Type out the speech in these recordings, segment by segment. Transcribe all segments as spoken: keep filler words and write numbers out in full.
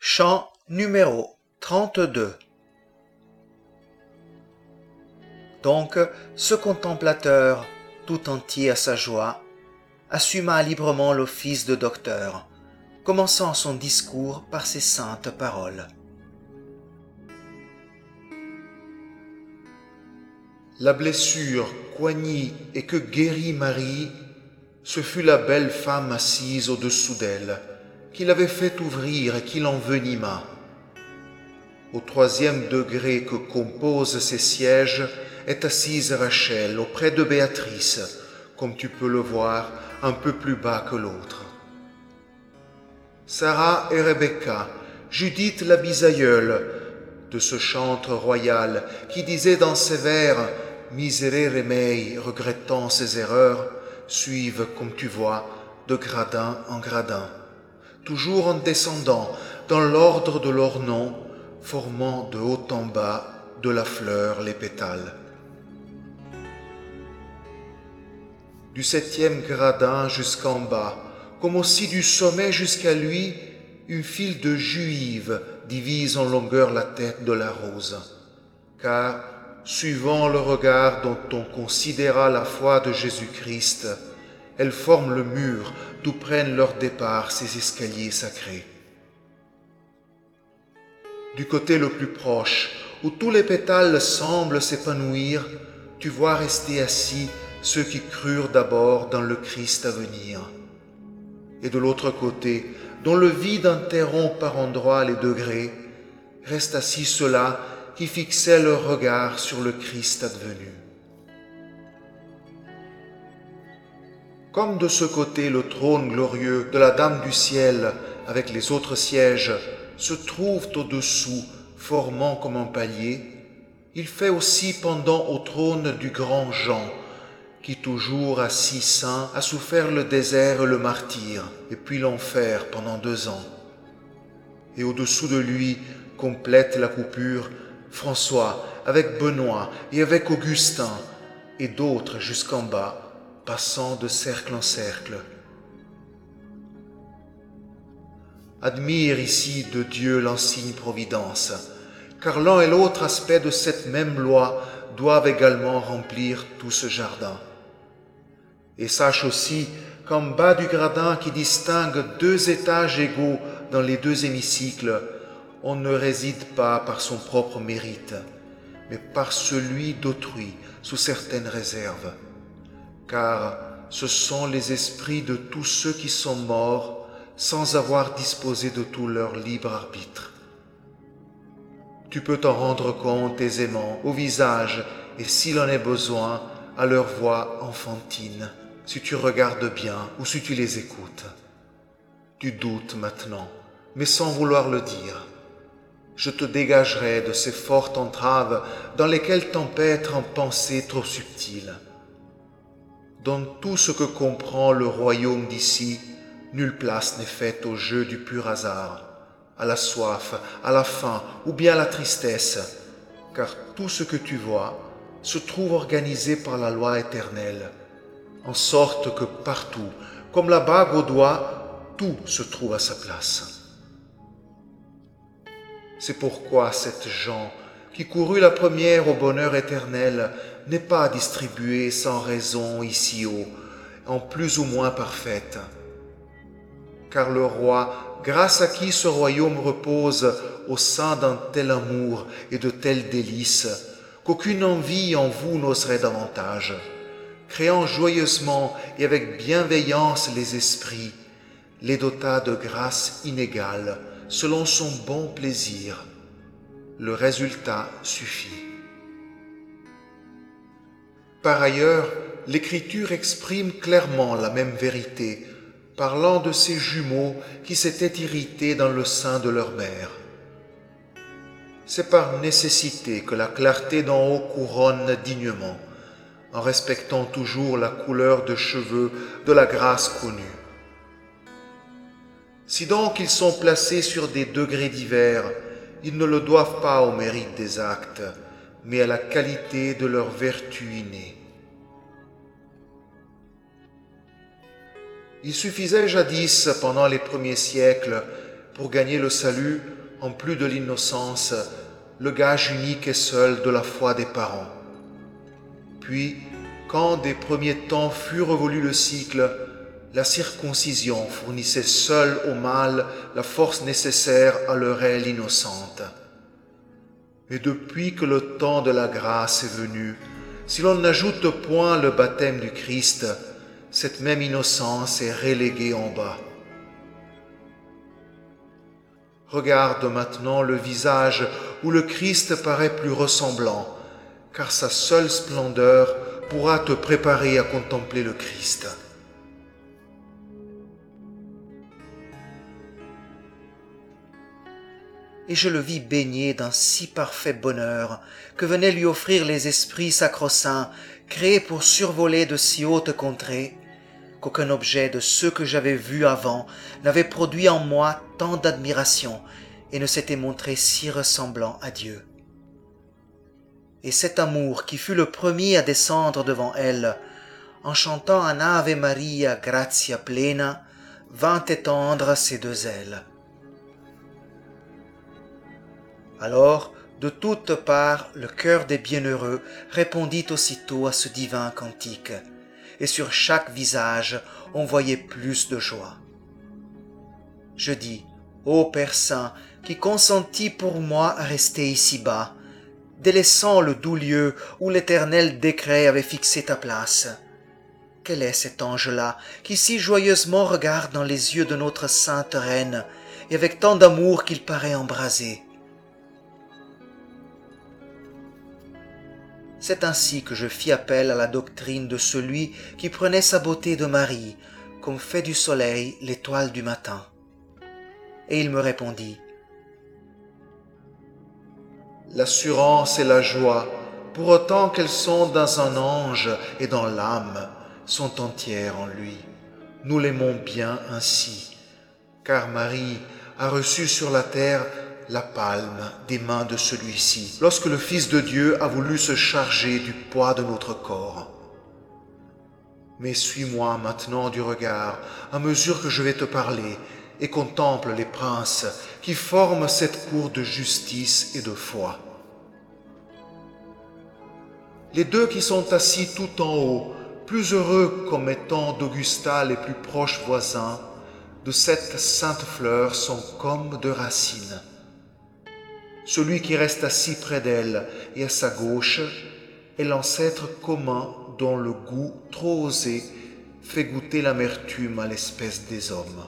Chant numéro trente-deux. Donc, ce contemplateur, tout entier à sa joie, assuma librement l'office de docteur, commençant son discours par ces saintes paroles. La blessure coignit et que guérit Marie, ce fut la belle femme assise au-dessous d'elle, qui l'avait fait ouvrir et qui l'envenima. Au troisième degré que composent ces sièges est assise Rachel auprès de Béatrice, comme tu peux le voir un peu plus bas que l'autre. Sarah et Rebecca, Judith la bisaïeule, de ce chantre royal qui disait dans ses vers « Miserere mei » regrettant ses erreurs, suivent, comme tu vois, de gradin en gradin, toujours en descendant dans l'ordre de leurs noms, formant de haut en bas de la fleur les pétales. Du septième gradin jusqu'en bas, comme aussi du sommet jusqu'à lui, une file de juives divise en longueur la tête de la rose, car, suivant le regard dont on considéra la foi de Jésus-Christ, elles forment le mur d'où prennent leur départ ces escaliers sacrés. Du côté le plus proche, où tous les pétales semblent s'épanouir, tu vois rester assis ceux qui crurent d'abord dans le Christ à venir. Et de l'autre côté, dont le vide interrompt par endroits les degrés, restent assis ceux-là qui fixaient leur regard sur le Christ advenu. Comme de ce côté le trône glorieux de la Dame du ciel avec les autres sièges se trouve au-dessous, formant comme un palier, il fait aussi pendant au trône du grand Jean, qui toujours assis saint a souffert le désert et le martyre, et puis l'enfer pendant deux ans. Et au-dessous de lui complète la coupure François avec Benoît et avec Augustin, et d'autres jusqu'en bas, passant de cercle en cercle. Admire ici de Dieu l'insigne providence, car l'un et l'autre aspect de cette même loi doivent également remplir tout ce jardin. Et sache aussi qu'en bas du gradin qui distingue deux étages égaux dans les deux hémicycles, on ne réside pas par son propre mérite, mais par celui d'autrui sous certaines réserves, car ce sont les esprits de tous ceux qui sont morts sans avoir disposé de tout leur libre arbitre. Tu peux t'en rendre compte aisément au visage et s'il en est besoin, à leur voix enfantine, si tu regardes bien ou si tu les écoutes. Tu doutes maintenant, mais sans vouloir le dire. Je te dégagerai de ces fortes entraves dans lesquelles t'empêtre en pensées trop subtiles. Dans tout ce que comprend le royaume d'ici, nulle place n'est faite au jeu du pur hasard, à la soif, à la faim ou bien à la tristesse, car tout ce que tu vois se trouve organisé par la loi éternelle, en sorte que partout, comme la bague au doigt, tout se trouve à sa place. C'est pourquoi cette Jean, qui courut la première au bonheur éternel, n'est pas distribuée sans raison ici haut, en plus ou moins parfaite. Car le roi, grâce à qui ce royaume repose au sein d'un tel amour et de telles délices, qu'aucune envie en vous n'oserait davantage, créant joyeusement et avec bienveillance les esprits, les dota de grâce inégale, selon son bon plaisir. Le résultat suffit. Par ailleurs, l'Écriture exprime clairement la même vérité, parlant de ces jumeaux qui s'étaient irrités dans le sein de leur mère. C'est par nécessité que la clarté d'en haut couronne dignement, en respectant toujours la couleur de cheveux de la grâce connue. Si donc ils sont placés sur des degrés divers, ils ne le doivent pas au mérite des actes, mais à la qualité de leur vertu innée. Il suffisait jadis, pendant les premiers siècles, pour gagner le salut, en plus de l'innocence, le gage unique et seul de la foi des parents. Puis, quand des premiers temps fut révolu le cycle, la circoncision fournissait seule au mâle la force nécessaire à leur aile innocente. Et depuis que le temps de la grâce est venu, si l'on n'ajoute point le baptême du Christ, cette même innocence est reléguée en bas. Regarde maintenant le visage où le Christ paraît plus ressemblant, car sa seule splendeur pourra te préparer à contempler le Christ. Et je le vis baigné d'un si parfait bonheur que venaient lui offrir les esprits sacro-saints, créés pour survoler de si hautes contrées, qu'aucun objet de ceux que j'avais vus avant n'avait produit en moi tant d'admiration et ne s'était montré si ressemblant à Dieu. Et cet amour qui fut le premier à descendre devant elle, en chantant un Ave Maria gratia plena, vint étendre ses deux ailes. Alors, de toutes parts, le cœur des bienheureux répondit aussitôt à ce divin cantique, et sur chaque visage on voyait plus de joie. Je dis, ô Père Saint, qui consentis pour moi à rester ici-bas, délaissant le doux lieu où l'éternel décret avait fixé ta place. Quel est cet ange-là qui si joyeusement regarde dans les yeux de notre sainte reine, et avec tant d'amour qu'il paraît embrasé? C'est ainsi que je fis appel à la doctrine de celui qui prenait sa beauté de Marie, comme fait du soleil l'étoile du matin. Et il me répondit, L'assurance et la joie, pour autant qu'elles sont dans un ange et dans l'âme, sont entières en lui. Nous l'aimons bien ainsi, car Marie a reçu sur la terre la palme des mains de celui-ci, lorsque le Fils de Dieu a voulu se charger du poids de notre corps. Mais suis-moi maintenant du regard, à mesure que je vais te parler, et contemple les princes qui forment cette cour de justice et de foi. Les deux qui sont assis tout en haut, plus heureux comme étant d'Augusta les plus proches voisins, de cette sainte fleur sont comme de racines. Celui qui reste assis près d'elle et à sa gauche est l'ancêtre commun dont le goût trop osé fait goûter l'amertume à l'espèce des hommes.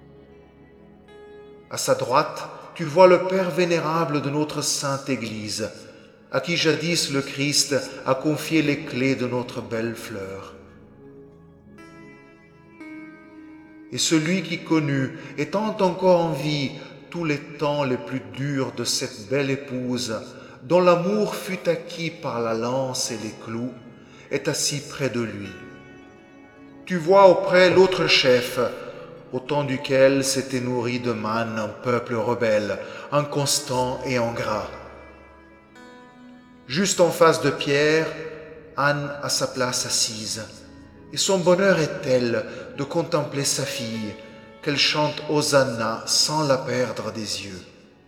À sa droite, tu vois le Père vénérable de notre sainte Église, à qui jadis le Christ a confié les clés de notre belle fleur. Et celui qui connut, étant encore en vie, tous les temps les plus durs de cette belle épouse, dont l'amour fut acquis par la lance et les clous, est assis près de lui. Tu vois auprès l'autre chef, au temps duquel s'était nourri de manne un peuple rebelle, inconstant et ingrat. Juste en face de Pierre, Anne a sa place assise, et son bonheur est tel de contempler sa fille, qu'elle chante Hosanna sans la perdre des yeux.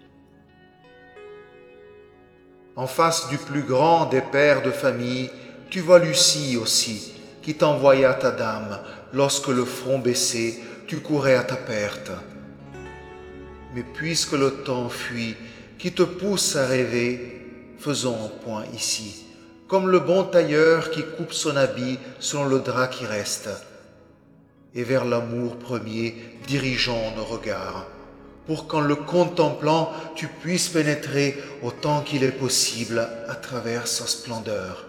En face du plus grand des pères de famille, tu vois Lucie aussi, qui t'envoya ta dame, lorsque le front baissé, tu courais à ta perte. Mais puisque le temps fuit, qui te pousse à rêver, faisons un point ici, comme le bon tailleur qui coupe son habit selon le drap qui reste, et vers l'amour premier dirigeons nos regards, pour qu'en le contemplant, tu puisses pénétrer autant qu'il est possible à travers sa splendeur.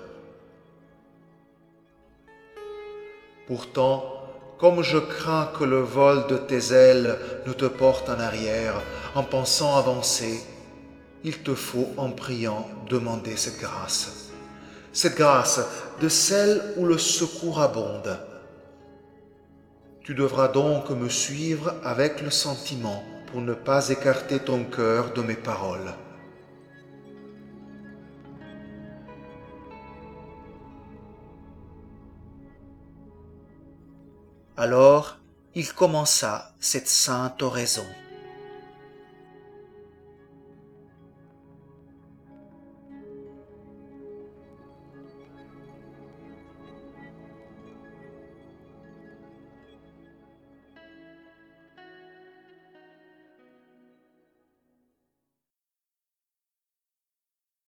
Pourtant, comme je crains que le vol de tes ailes ne te porte en arrière, en pensant avancer, il te faut, en priant, demander cette grâce. Cette grâce de celle où le secours abonde. Tu devras donc me suivre avec le sentiment pour ne pas écarter ton cœur de mes paroles. Alors, il commença cette sainte oraison.